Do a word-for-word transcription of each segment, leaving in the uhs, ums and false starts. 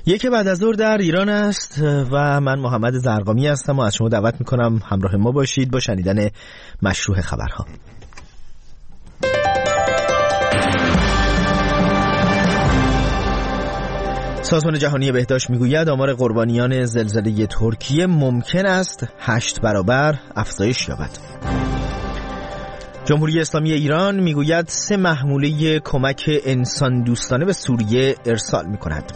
یک بعد از ظهر در ایران است و من محمد زرقامی هستم و از شما دعوت میکنم همراه ما باشید با شنیدن مشروع خبرها. سازمان جهانی بهداشت میگوید آمار قربانیان زلزله ترکیه ممکن است هشت برابر افزایش یابد. جمهوری اسلامی ایران میگوید سه محموله کمک انسان دوستانه به سوریه ارسال میکند.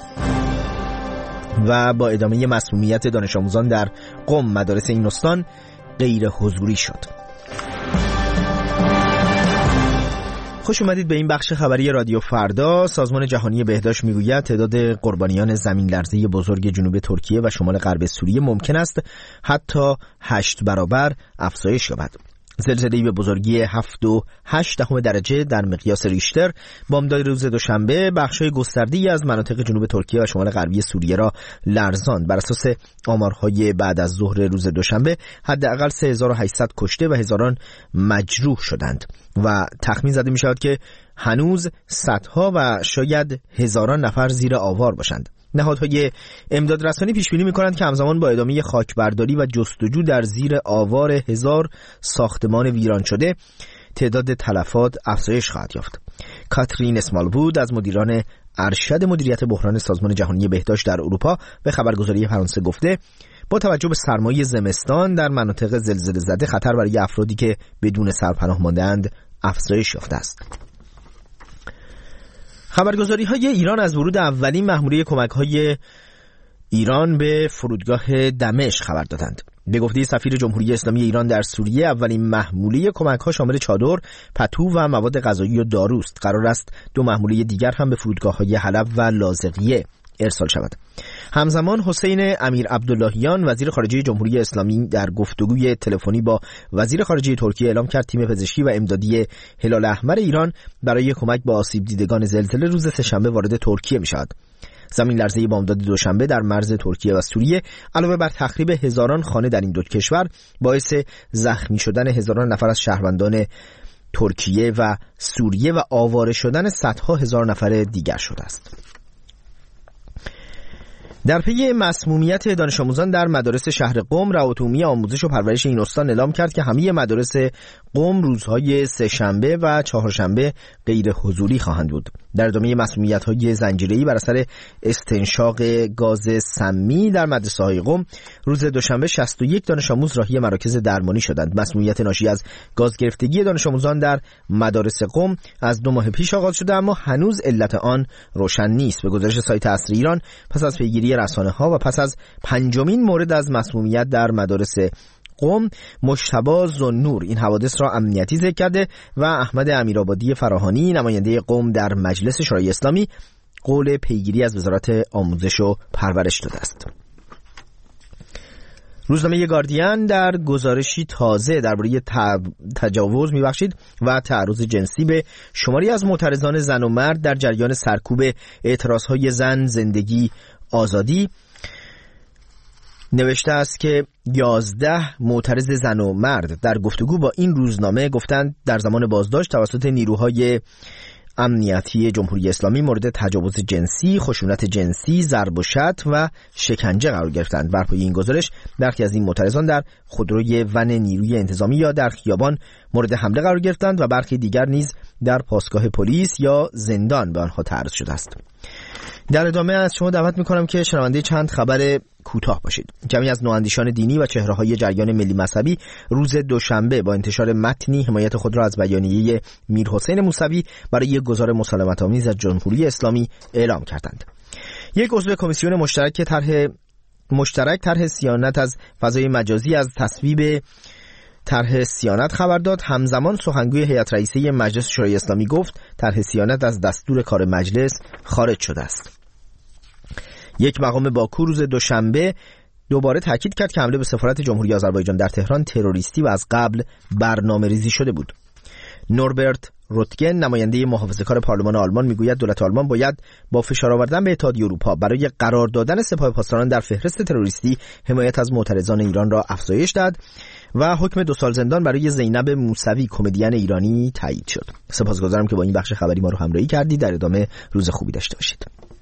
و با ادامه مسمومیت دانش آموزان در قم مدارس این استان غیر حضوری شد. خوش اومدید به این بخش خبری رادیو فردا. سازمان جهانی بهداشت میگوید تعداد قربانیان زمین لرزه بزرگ جنوب ترکیه و شمال غرب سوریه ممکن است حتی هشت برابر افزایش یابد. زلزله‌ای به بزرگی هفت و هشت دهم درجه در مقیاس ریشتر بامداد روز دوشنبه بخش‌های گسترده‌ای از مناطق جنوب ترکیه و شمال غربی سوریه را لرزاند. بر اساس آمارهای بعد از ظهر روز دوشنبه حداقل سه هزار و هشتصد کشته و هزاران مجروح شدند و تخمین زده می‌شود که هنوز صدها و شاید هزاران نفر زیر آوار باشند. نهادهای امداد رسانی پیش بینی می‌کنند که همزمان با ادامه خاکبرداری و جستجو در زیر آوار هزار ساختمان ویران شده تعداد تلفات افزایش خواهد یافت. کاترین اسمالوود از مدیران ارشد مدیریت بحران سازمان جهانی بهداشت در اروپا به خبرگزاری فرانسه گفته با توجه به سرمای زمستان در مناطق زلزله زده خطر برای افرادی که بدون سرپناه مانده‌اند افزایش یافته است. خبرگزاری‌های ایران از ورود اولین محموله کمک‌های ایران به فرودگاه دمشق خبر دادند. به گفته سفیر جمهوری اسلامی ایران در سوریه اولین محموله کمک‌ها شامل چادر، پتو و مواد غذایی و داروست. قرار است دو محموله دیگر هم به فرودگاه‌های حلب و لاذقیه ارسال شود. همزمان حسین امیر عبداللهیان وزیر خارجه جمهوری اسلامی در گفتگوی تلفنی با وزیر خارجه ترکیه اعلام کرد تیم پزشکی و امدادی هلال احمر ایران برای کمک به آسیب دیدگان زلزله روز سه‌شنبه وارد ترکیه می‌شود. زمین لرزه بامداد دوشنبه در مرز ترکیه و سوریه علاوه بر تخریب هزاران خانه در این دو کشور باعث زخمی شدن هزاران نفر از شهروندان ترکیه و سوریه و آواره شدن صدها هزار نفر دیگر شده است. در پی مسمومیت دانش آموزان در مدارس شهر قم، روابط عمومی آموزش و پرورش این استان اعلام کرد که همه مدارس قم روزهای سه‌شنبه و چهارشنبه غیر حضوری خواهند بود. در ادامه مسمومیت‌های زنجیره‌ای بر اثر استنشاق گاز سمی در مدرسه‌های قم، روز دوشنبه شصت و یک دانش آموز راهی مراکز درمانی شدند. مسمومیت ناشی از گاز گرفتگی دانش آموزان در مدارس قم از دو ماه پیش آغاز شده اما هنوز علت آن روشن نیست. به گزارش سایت عصر ایران پس از پیگیری رسانه‌ها و پس از پنجمین مورد از مسمومیت در مدارس قم، مجتبی ذوالنور این حوادث را امنیتی ذکر کرده و احمد امیرآبادی فراهانی نماینده قم در مجلس شورای اسلامی قول پیگیری از وزارت آموزش و پرورش داده است. روزنامه گاردین در گزارشی تازه درباره تجاوز می‌بخشید و تعرض جنسی به شماری از معترضان زن و مرد در جریان سرکوب اعتراضهای زن زندگی آزادی نوشته است که یازده معترض زن و مرد در گفتگو با این روزنامه گفتند در زمان بازداشت توسط نیروهای امنیتی جمهوری اسلامی مورد تجاوز جنسی، خشونت جنسی، ضرب و شتم و شکنجه قرار گرفتند. بر پایه این گزارش برخی از این معترضان در خودروی ون نیروی انتظامی یا در خیابان مورد حمله قرار گرفتند و برخی دیگر نیز در پاسگاه پلیس یا زندان به آنها تعرض شده است. در ادامه از شما دعوت می‌کنم که شنونده چند خبر کوتاه باشید. جمعی از نواندیشان دینی و چهره‌های جریان ملی مذهبی روز دوشنبه با انتشار متنی حمایت خود را از بیانیه میرحسین موسوی برای گزار مسالمت‌آمیز از جمهوری اسلامی اعلام کردند. یک عضو کمیسیون مشترک طرح مشترک طرح صیانت از فضای مجازی از تصویب طرح صیانت خبر داد. همزمان سخنگوی هیئت رئیسه مجلس شورای اسلامی گفت طرح صیانت از دستور کار مجلس خارج شده است. یک مقام باکو روز دوشنبه دوباره تاکید کرد که حمله به سفارت جمهوری آذربایجان در تهران تروریستی و از قبل برنامه‌ریزی شده بود. نوربرت روتگن نماینده محافظه‌کار پارلمان آلمان میگوید دولت آلمان باید با فشار آوردن به اتحادیه اروپا برای قرار دادن سپاه پاسداران در فهرست تروریستی حمایت از معترضان ایران را افزایش داد و حکم دو سال زندان برای زینب موسوی کمدین ایرانی تایید شد. سپاسگزارم که با این بخش خبری ما رو همراهی کردید. در ادامه روز خوبی داشته باشید.